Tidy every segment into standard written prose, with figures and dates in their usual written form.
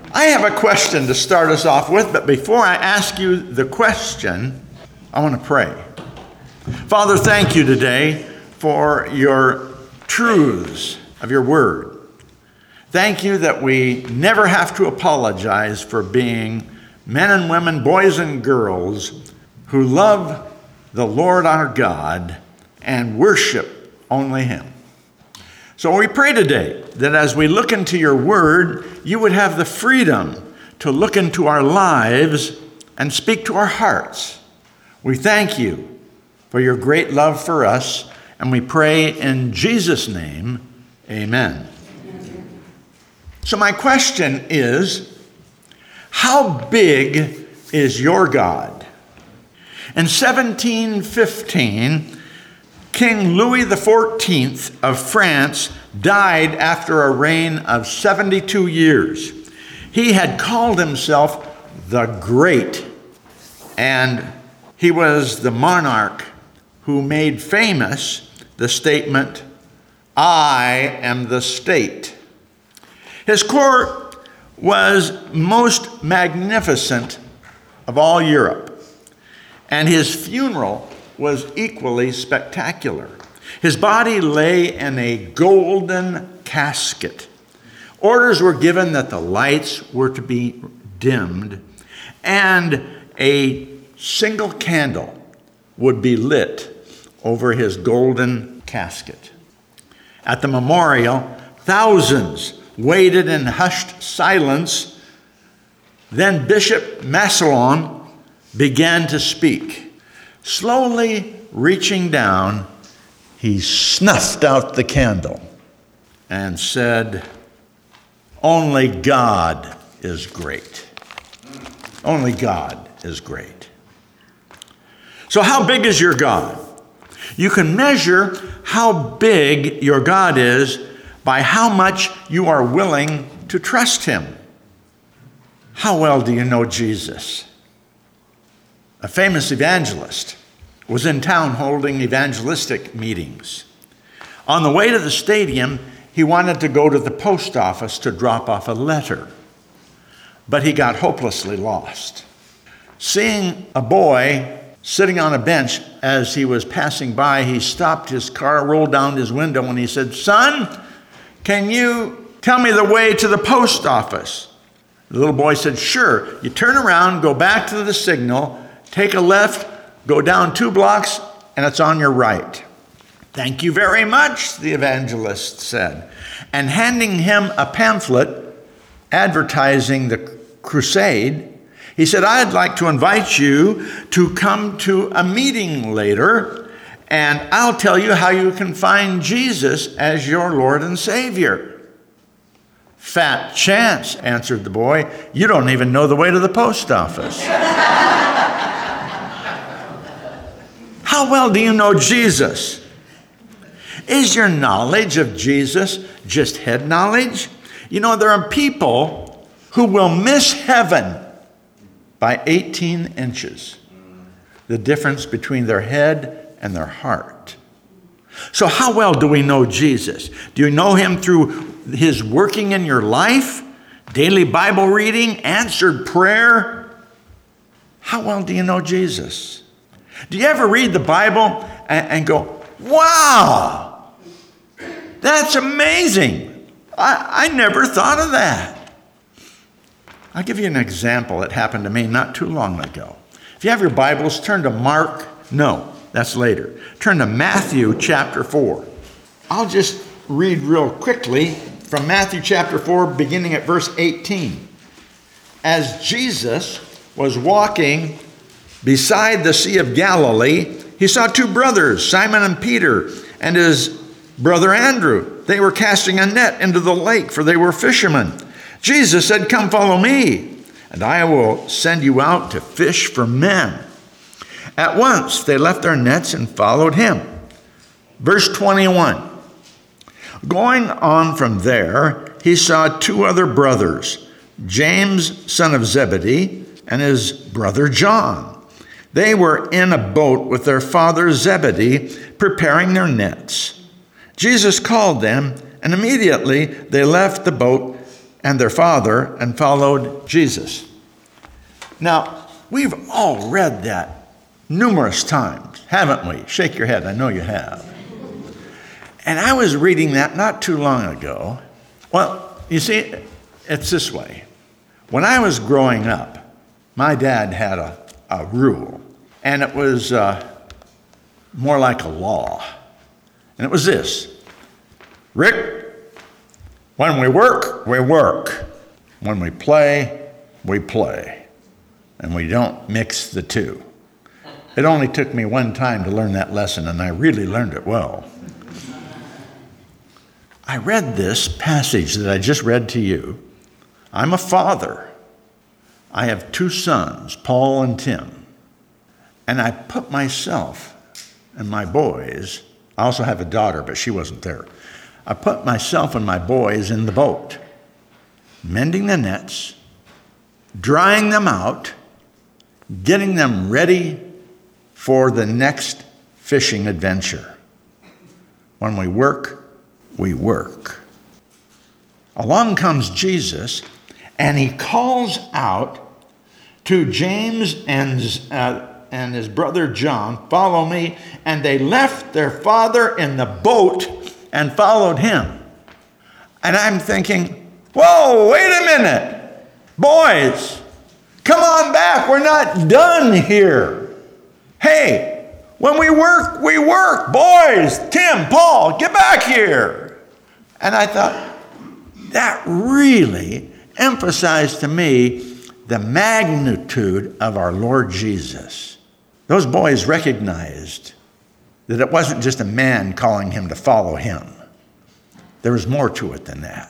I have a question to start us off with, but before I ask you the question, I want to pray. Father, thank you today for your truths of your word. Thank you that we never have to apologize for being men and women, boys and girls who love the Lord our God and worship only him. So we pray today that as we look into your word, you would have the freedom to look into our lives and speak to our hearts. We thank you for your great love for us, and we pray in Jesus' name, amen. So my question is, how big is your God? In 1715, King Louis XIV of France died after a reign of 72 years. He had called himself the Great, and he was the monarch who made famous the statement, "I am the state." His court was most magnificent of all Europe, and his funeral was equally spectacular. His body lay in a golden casket. Orders were given that the lights were to be dimmed, and a single candle would be lit over his golden casket. At the memorial, thousands waited in hushed silence. Then Bishop Massillon began to speak. Slowly reaching down, he snuffed out the candle and said, "Only God is great. Only God is great." So how big is your God? You can measure how big your God is by how much you are willing to trust him. How well do you know Jesus? A famous evangelist was in town holding evangelistic meetings. On the way to the stadium, he wanted to go to the post office to drop off a letter, but he got hopelessly lost. Seeing a boy sitting on a bench as he was passing by, he stopped his car, rolled down his window, and he said, "Son, can you tell me the way to the post office?" The little boy said, "Sure. You turn around, go back to the signal, take a left, go down 2 blocks, and it's on your right." "Thank you very much," the evangelist said. And handing him a pamphlet advertising the crusade, he said, "I'd like to invite you to come to a meeting later, and I'll tell you how you can find Jesus as your Lord and Savior." "Fat chance," answered the boy. "You don't even know the way to the post office." How well do you know Jesus? Is your knowledge of Jesus just head knowledge? You know, there are people who will miss heaven by 18 inches. The difference between their head and their heart. So how well do we know Jesus? Do you know him through his working in your life? Daily Bible reading? Answered prayer? How well do you know Jesus? Do you ever read the Bible and go, "Wow, that's amazing. I never thought of that." I'll give you an example that happened to me not too long ago. If you have your Bibles, turn to that's later. Turn to Matthew chapter 4. I'll just read real quickly from Matthew chapter 4, beginning at verse 18. As Jesus was walking beside the Sea of Galilee, he saw 2 brothers, Simon and Peter, and his brother Andrew. They were casting a net into the lake, for they were fishermen. Jesus said, "Come follow me, and I will send you out to fish for men." At once they left their nets and followed him. Verse 21. Going on from there, he saw 2 other brothers, James, son of Zebedee, and his brother John. They were in a boat with their father Zebedee, preparing their nets. Jesus called them, and immediately they left the boat and their father and followed Jesus. Now, we've all read that numerous times, haven't we? Shake your head, I know you have. And I was reading that not too long ago. Well, you see, it's this way. When I was growing up, my dad had a rule, and it was more like a law. And it was this: Rick, when we work, we work. When we play, we play. And we don't mix the two. It only took me one time to learn that lesson, and I really learned it well. I read this passage that I just read to you. I'm a father. I have 2 sons, Paul and Tim. And I put myself and my boys, I also have a daughter, but she wasn't there. I put myself and my boys in the boat, mending the nets, drying them out, getting them ready for the next fishing adventure. When we work, we work. Along comes Jesus, and he calls out to James and his brother John, "Follow me." And they left their father in the boat and followed him. And I'm thinking, whoa, wait a minute. Boys, come on back. We're not done here. Hey, when we work, we work. Boys, Tim, Paul, get back here. And I thought, that really emphasized to me the magnitude of our Lord Jesus. Those boys recognized that it wasn't just a man calling him to follow him. There was more to it than that.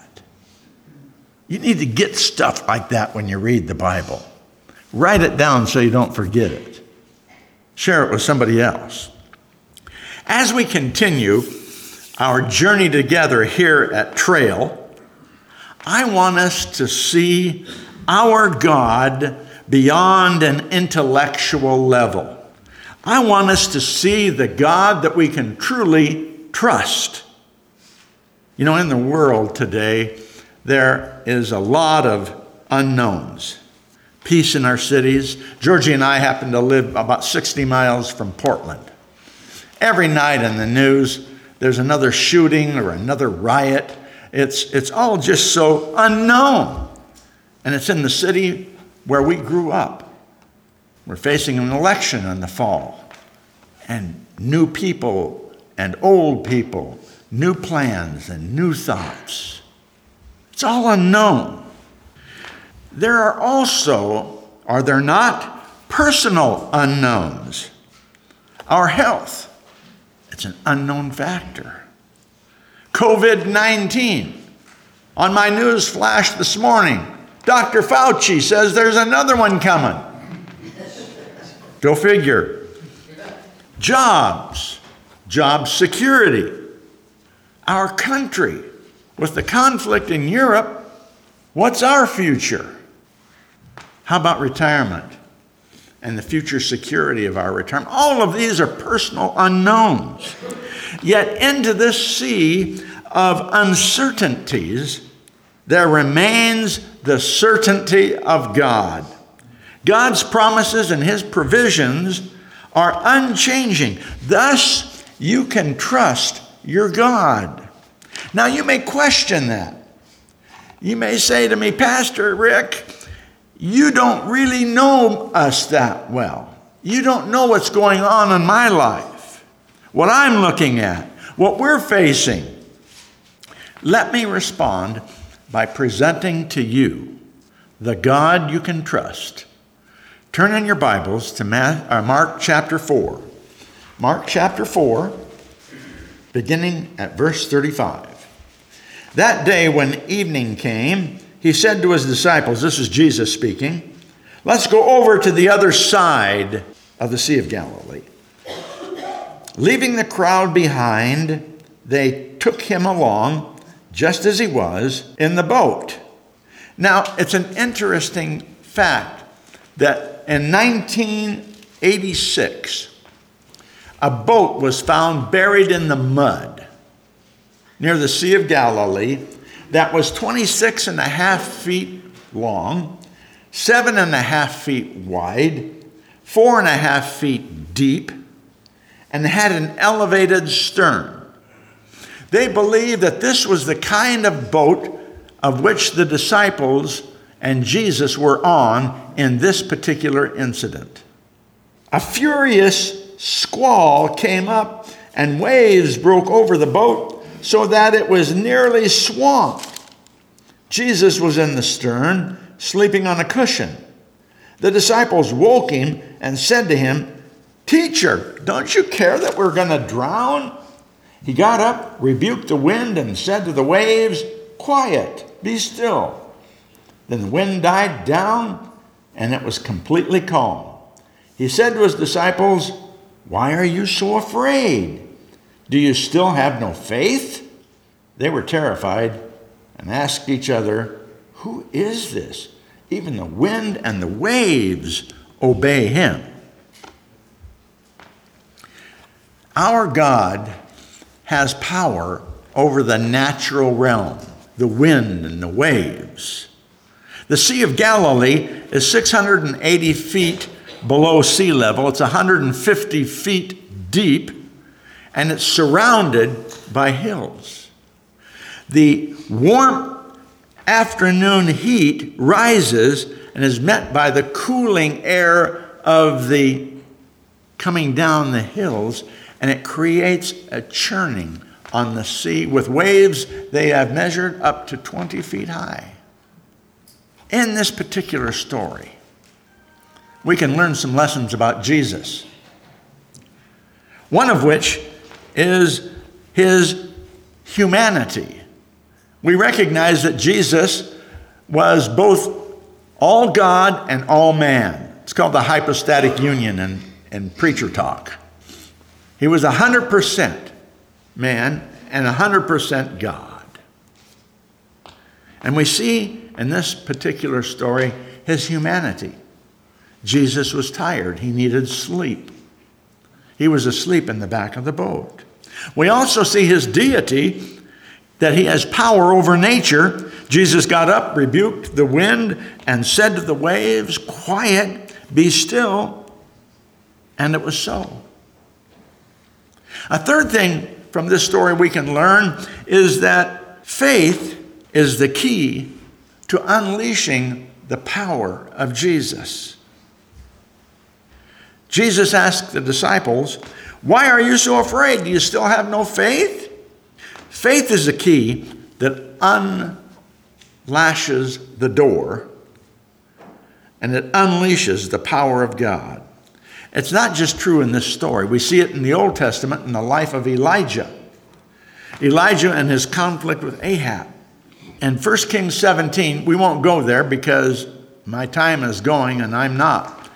You need to get stuff like that when you read the Bible. Write it down so you don't forget it. Share it with somebody else. As we continue our journey together here at Trail, I want us to see our God beyond an intellectual level. I want us to see the God that we can truly trust. You know, in the world today, there is a lot of unknowns. Peace in our cities. Georgie and I happen to live about 60 miles from Portland. Every night in the news, there's another shooting or another riot. It's all just so unknown. And it's in the city where we grew up. We're facing an election in the fall. And new people and old people, new plans and new thoughts. It's all unknown. There are also, are there not, personal unknowns. Our health, it's an unknown factor. COVID-19. On my news flash this morning, Dr. Fauci says there's another one coming. Go figure. Jobs, job security. Our country, with the conflict in Europe, what's our future? How about retirement and the future security of our retirement? All of these are personal unknowns. Yet into this sea of uncertainties, there remains the certainty of God. God's promises and his provisions are unchanging. Thus, you can trust your God. Now, you may question that. You may say to me, Pastor Rick, you don't really know us that well. You don't know what's going on in my life, what I'm looking at, what we're facing. Let me respond by presenting to you the God you can trust. Turn in your Bibles to Mark chapter 4. Mark chapter 4, beginning at verse 35. That day when evening came, he said to his disciples, this is Jesus speaking, let's go over to the other side of the Sea of Galilee. Leaving the crowd behind, they took him along just as he was in the boat. Now, it's an interesting fact that in 1986, a boat was found buried in the mud near the Sea of Galilee that was 26.5 feet long, 7.5 feet wide, 4.5 feet deep, and had an elevated stern. They believed that this was the kind of boat of which the disciples and Jesus were on in this particular incident. A furious squall came up and waves broke over the boat so that it was nearly swamped. Jesus was in the stern, sleeping on a cushion. The disciples woke him and said to him, "Teacher, don't you care that we're going to drown?" He got up, rebuked the wind, and said to the waves, "Quiet, be still." Then the wind died down, and it was completely calm. He said to his disciples, "Why are you so afraid? Do you still have no faith?" They were terrified and asked each other, "Who is this? Even the wind and the waves obey him." Our God has power over the natural realm, the wind and the waves. The Sea of Galilee is 680 feet below sea level. It's 150 feet deep, and it's surrounded by hills. The warm afternoon heat rises and is met by the cooling air of the coming down the hills, and it creates a churning on the sea with waves they have measured up to 20 feet high. In this particular story, we can learn some lessons about Jesus, one of which is his humanity. We recognize that Jesus was both all God and all man. It's called the hypostatic union in preacher talk. He was 100% man and 100% God. And we see in this particular story his humanity. Jesus was tired. He needed sleep. He was asleep in the back of the boat. We also see his deity, that he has power over nature. Jesus got up, rebuked the wind, and said to the waves, "Quiet, be still." And it was so. A third thing from this story we can learn is that faith is the key to unleashing the power of Jesus. Jesus asked the disciples, "Why are you so afraid? Do you still have no faith?" Faith is the key that unlashes the door, and it unleashes the power of God. It's not just true in this story. We see it in the Old Testament in the life of Elijah. Elijah and his conflict with Ahab. In 1 Kings 17, we won't go there because my time is going and I'm not.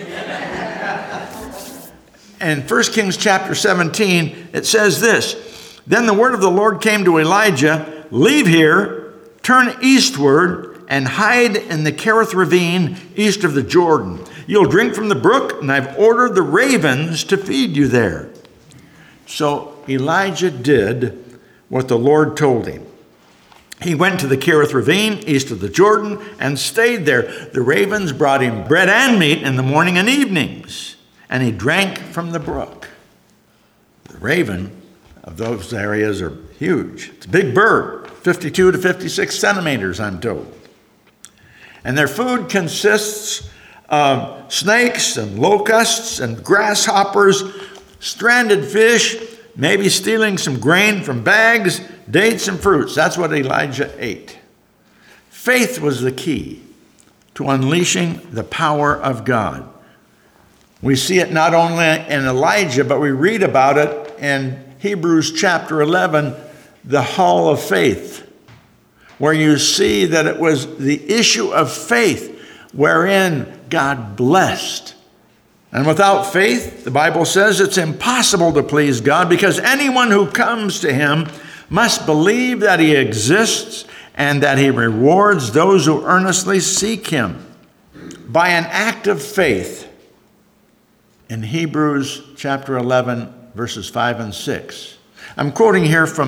In 1 Kings chapter 17, it says this, "Then the word of the Lord came to Elijah, 'Leave here, turn eastward, and hide in the Kerith ravine east of the Jordan. You'll drink from the brook, and I've ordered the ravens to feed you there.'" So Elijah did what the Lord told him. He went to the Kerith ravine east of the Jordan and stayed there. The ravens brought him bread and meat in the morning and evenings, and he drank from the brook. The raven of those areas are huge. It's a big bird, 52 to 56 centimeters, I'm told. And their food consists of snakes and locusts and grasshoppers, stranded fish, maybe stealing some grain from bags, dates and fruits. That's what Elijah ate. Faith was the key to unleashing the power of God. We see it not only in Elijah, but we read about it in Hebrews chapter 11, the hall of faith, where you see that it was the issue of faith wherein God blessed. And without faith, the Bible says it's impossible to please God, because anyone who comes to him must believe that he exists and that he rewards those who earnestly seek him. By an act of faith, in Hebrews chapter 11, verses 5 and 6. I'm quoting here from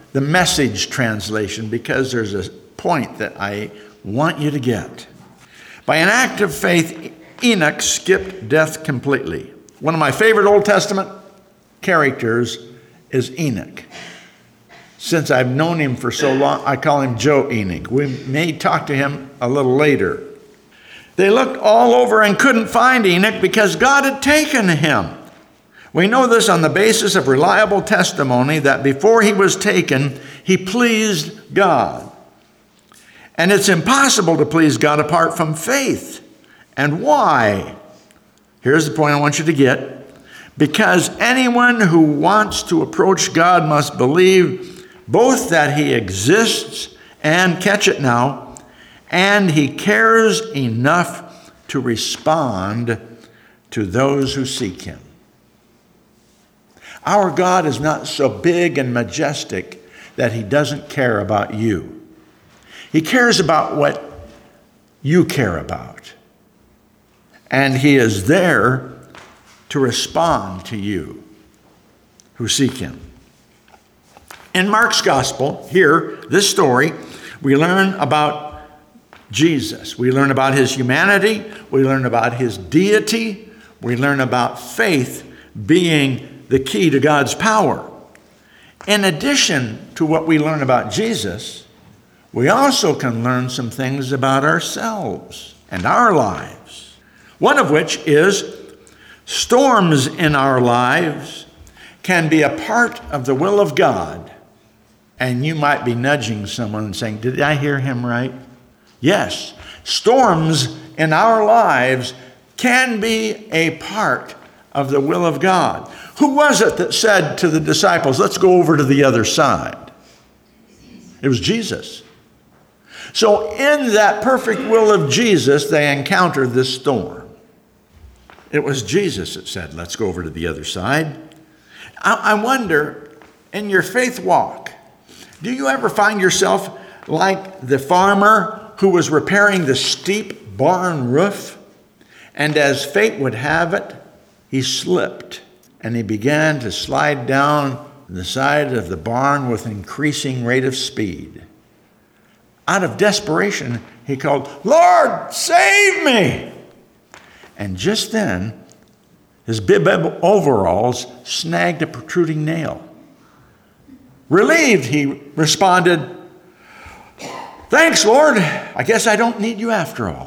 the Message translation because there's a point that I want you to get. By an act of faith, Enoch skipped death completely. One of my favorite Old Testament characters is Enoch. Since I've known him for so long, I call him Joe Enoch. We may talk to him a little later. They looked all over and couldn't find Enoch because God had taken him. We know this on the basis of reliable testimony that before he was taken, he pleased God. And it's impossible to please God apart from faith. And why? Here's the point I want you to get. Because anyone who wants to approach God must believe both that he exists, and catch it now, and he cares enough to respond to those who seek him. Our God is not so big and majestic that he doesn't care about you. He cares about what you care about. And he is there to respond to you who seek him. In Mark's gospel, here, this story, we learn about Jesus. We learn about his humanity. We learn about his deity. We learn about faith being the key to God's power. In addition to what we learn about Jesus, we also can learn some things about ourselves and our lives. One of which is storms in our lives can be a part of the will of God. And you might be nudging someone and saying, did I hear him right? Yes, storms in our lives can be a part of the will of God. Who was it that said to the disciples, let's go over to the other side? It was Jesus. So in that perfect will of Jesus, they encountered this storm. It was Jesus that said, let's go over to the other side. I wonder, in your faith walk, do you ever find yourself like the farmer who was repairing the steep barn roof? And as fate would have it, he slipped and he began to slide down the side of the barn with increasing rate of speed. Out of desperation, he called, Lord, save me! And just then, his bib overalls snagged a protruding nail. Relieved, he responded, thanks, Lord. I guess I don't need you after all.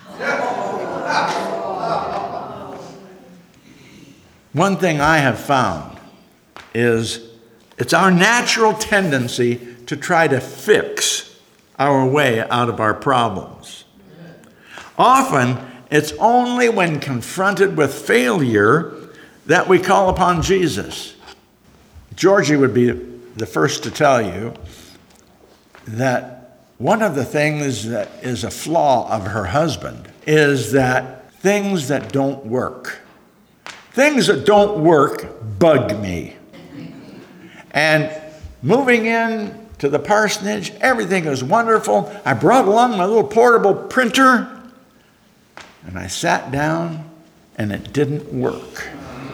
One thing I have found is it's our natural tendency to try to fix our way out of our problems. Often, it's only when confronted with failure that we call upon Jesus. Georgie would be the first to tell you that one of the things that is a flaw of her husband is that things that don't work. Things that don't work bug me. And moving in to the parsonage, everything was wonderful. I brought along my little portable printer, and I sat down, and it didn't work.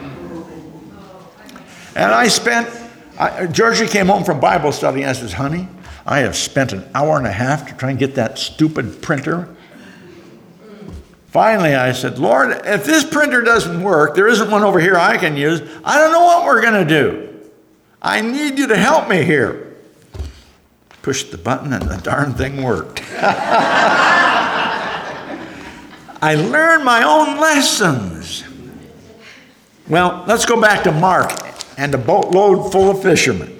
And Georgie came home from Bible study, and I says, honey, I have spent an hour and a half to try and get that stupid printer. Finally, I said, Lord, if this printer doesn't work, there isn't one over here I can use, I don't know what we're going to do. I need you to help me here. Pushed the button, and the darn thing worked. I learned my own lessons. Well, let's go back to Mark and a boatload full of fishermen.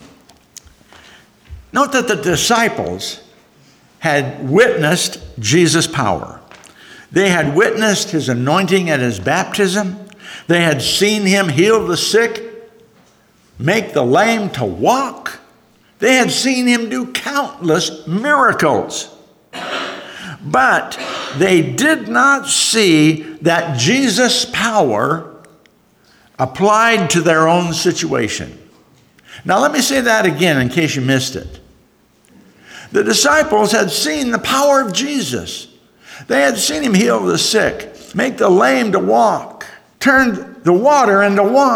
Note that the disciples had witnessed Jesus' power. They had witnessed his anointing at his baptism. They had seen him heal the sick, make the lame to walk. They had seen him do countless miracles. But they did not see that Jesus' power applied to their own situation. Now let me say that again in case you missed it. The disciples had seen the power of Jesus. They had seen him heal the sick, make the lame to walk, turn the water into wine.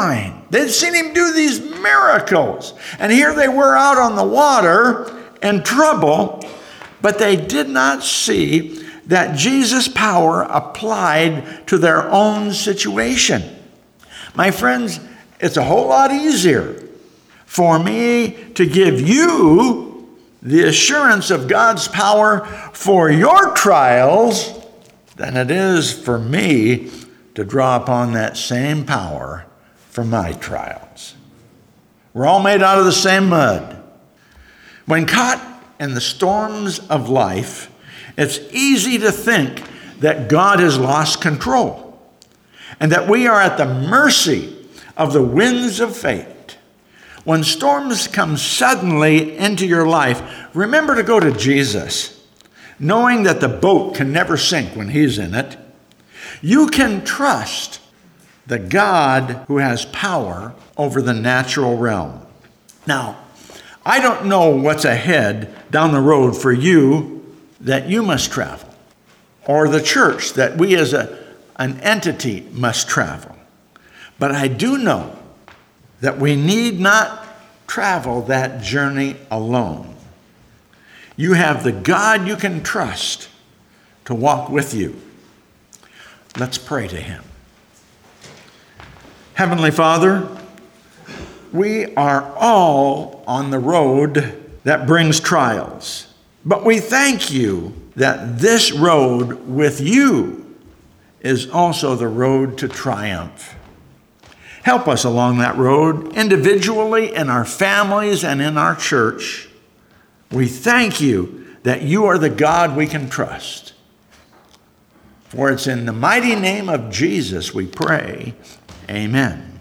They'd seen him do these miracles. And here they were out on the water in trouble, but they did not see that Jesus' power applied to their own situation. My friends, it's a whole lot easier for me to give you the assurance of God's power for your trials than it is for me to draw upon that same power for my trials. We're all made out of the same mud. When caught in the storms of life, it's easy to think that God has lost control and that we are at the mercy of the winds of fate. When storms come suddenly into your life, remember to go to Jesus, knowing that the boat can never sink when he's in it. You can trust the God who has power over the natural realm. Now, I don't know what's ahead down the road for you that you must travel, or the church that we as an entity must travel. But I do know that we need not travel that journey alone. You have the God you can trust to walk with you. Let's pray to him. Heavenly Father, we are all on the road that brings trials, but we thank you that this road with you is also the road to triumph. Help us along that road, individually, in our families, and in our church. We thank you that you are the God we can trust. For it's in the mighty name of Jesus we pray. Amen.